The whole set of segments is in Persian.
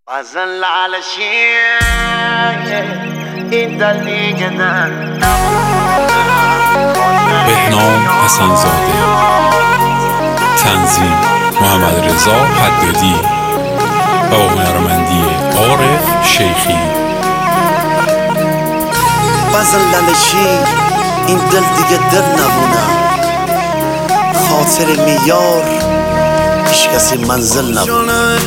بزن لعلشی این دل دیگه بهنام حسن‌زاده، تنظیم محمد رضا حدادی با هنرمندی عارف شیخی. بزن لعلشی این دل دیگه دل نبونه، خاطر میار هیچ کسی منزل نبونه.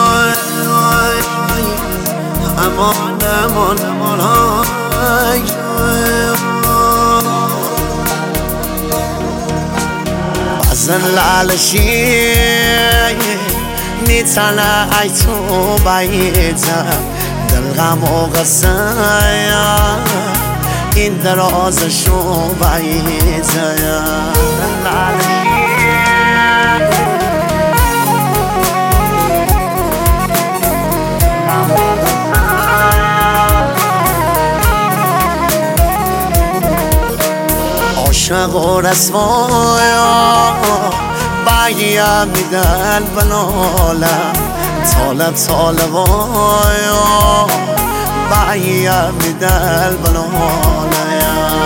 امان امان امان بزن لعلشی میتنه ای تو بعیده دل غم و غصه این درازشو بعیده. عاشق و رسوایا بگیم میدن بلاله طالب طالبایا بگیم میدن بلاله.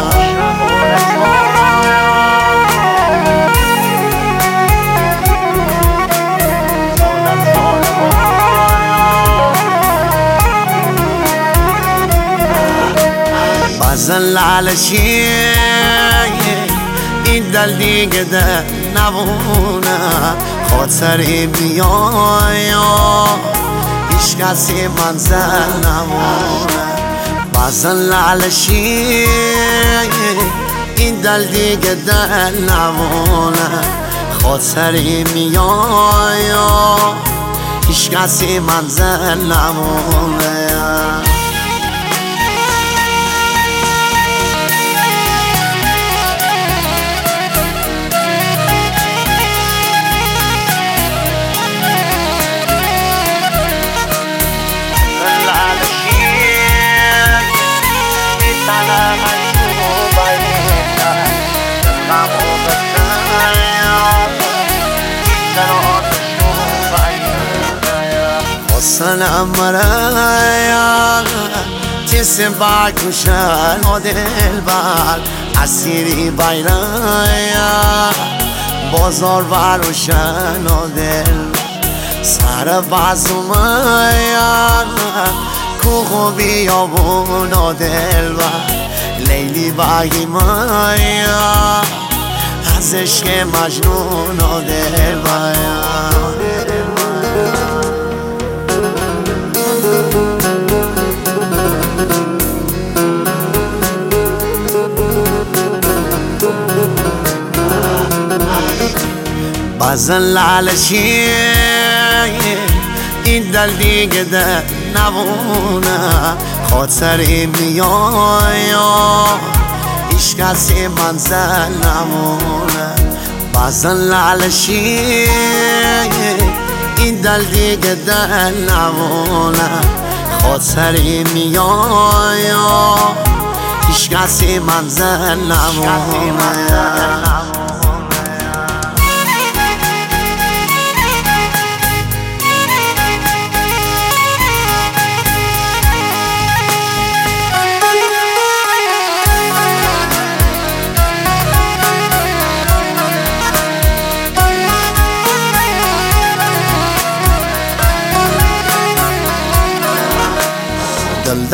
بزن لعلشی این دل دیگه دل نبونه، خاطری بیایا هیچ کسی منزل نمونه. بزن لعلشی این دل دیگه دل نبونه، خاطری میایا هیچ کسی منزل نمونه. سلام مرایا جسم باکوشن و دل بر اسیری بایرایا بازار بروشن و دل سر بازومایا کوه بیابون و دل بر لیلی باگی مایا از عشق مجنون و دل بایا. بزن لعلشی این دل دیگه دل نبونه، خاطری میایا هیچ کسی منزل نمونه. بزن لعلشی این دل دیگه دل نبونه، خاطری میایا هیچ کسی منزل نمونه. دل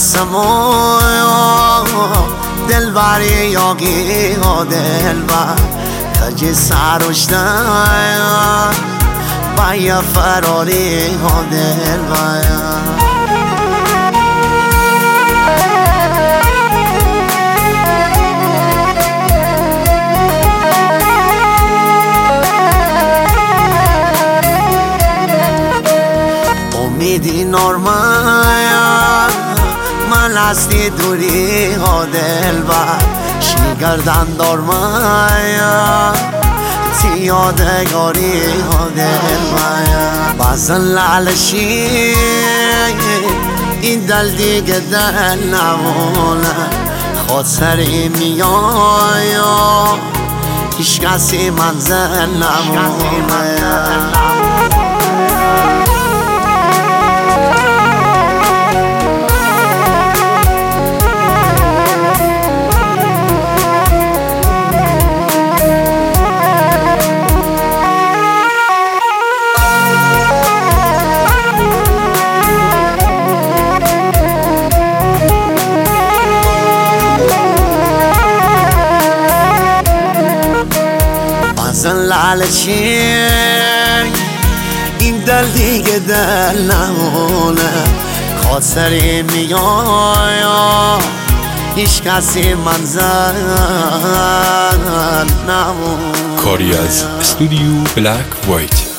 دوستمو دل بری یاگی و دل بر کجی سروشتن بایا فراری و دل بایا. امیدی نورمایا من هستی دوری ها دل بر شیگردن دارمایا تی یادگاری ها دل بایا. بزن لعلشی این دل دیگه دل نمونه، خاطری میایا هیچ کسی منزل نمونه. بزن لالچی این دل دیگه دل نمونه خاطری میگم هیچ کسی منزل نمونه کاری از استودیو بلک وایت.